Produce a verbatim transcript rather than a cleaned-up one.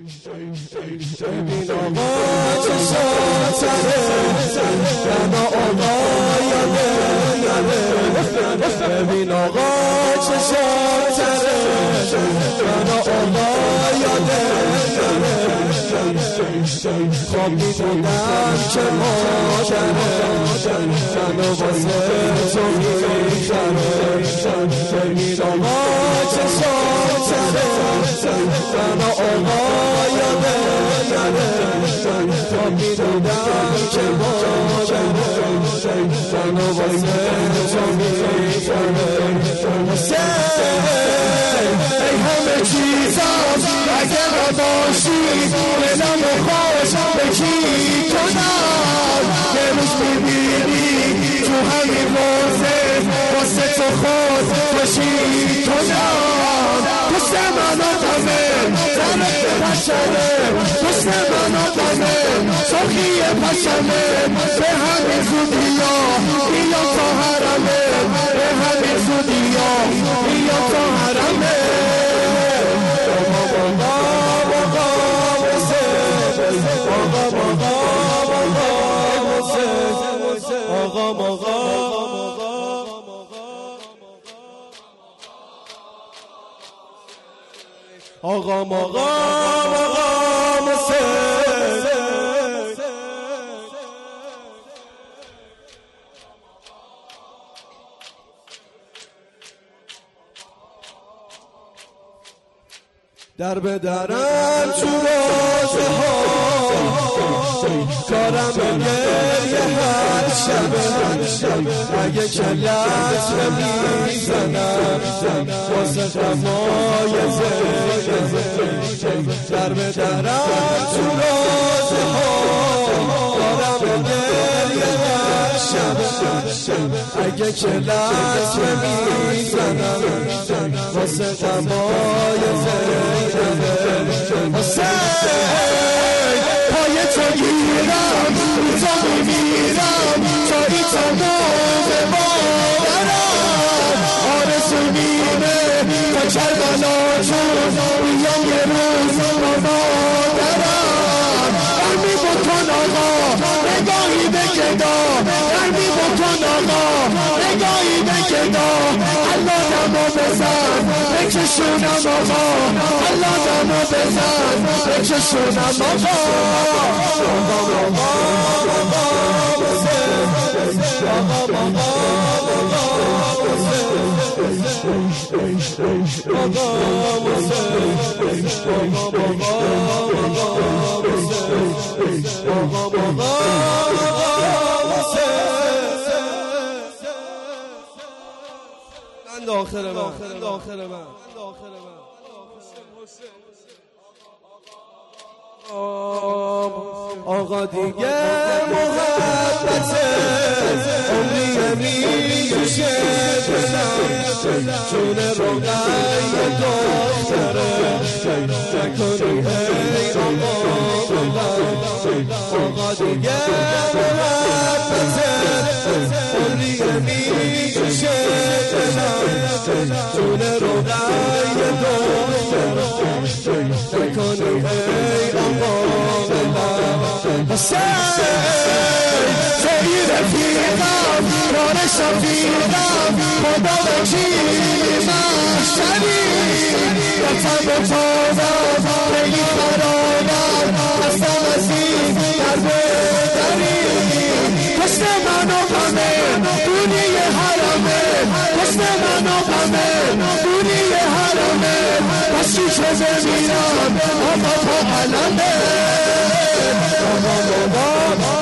ببین آقا چه شاتره من آقا یاده یاده ببین آقا چه شاتره من آقا یاده خواب میدونم که مادره منو واسه تو میخره ببین آقا چه شاتره من آقا یاده یاده خواب میدونم که مادره منو واسه تو میخره ای همه چیزم اگه نباشی دلمو خوش به کی کنم یه روز میبینی تو همین روزه واسه تو خود خوشی کنم پشت منو قمه زنه پشمه پشت منو قمه سخی پشمه به همین زودی ها بیام تا حرمه به همین زودی ها بیام تا حرمه آقا ماغا آقا ماغا در به درم تو روزه ها کارم گریه هر شبه اگه کلت میزنم واسه غمای زنده در به درم تو روزه ها کارم گریه هر شبه اگه کلت میزنم واسه غمای زنده پای تو گیرم تو میمیرم تا ای تمام باورم آرزو میره تا کربلا جون بیام یه روز با مادرم برمی بکن آقا نگاهی به گدا برمی بکن آقا نگاهی به گدا الله دمو بزن بکشونم آقا الله دمو بزن بکشونم آقا داخل من داخل من آقا دیگه محبته عمری میشه بلند چون روغای دختره نکنی ای آقا بلند آقا دیگه محبته عمری میشه بلند چون روغای دختره نکنی ای آقا بلند توی رفیقم ران شفیقم خدا وکیل محشری در تب و تازم بگی خرابم هستم از این در بدری پشت منو غمه دونی حرمه پشت منو غمه دونی حرمه پس چی شده میرم آقا تا علمه آقا بابا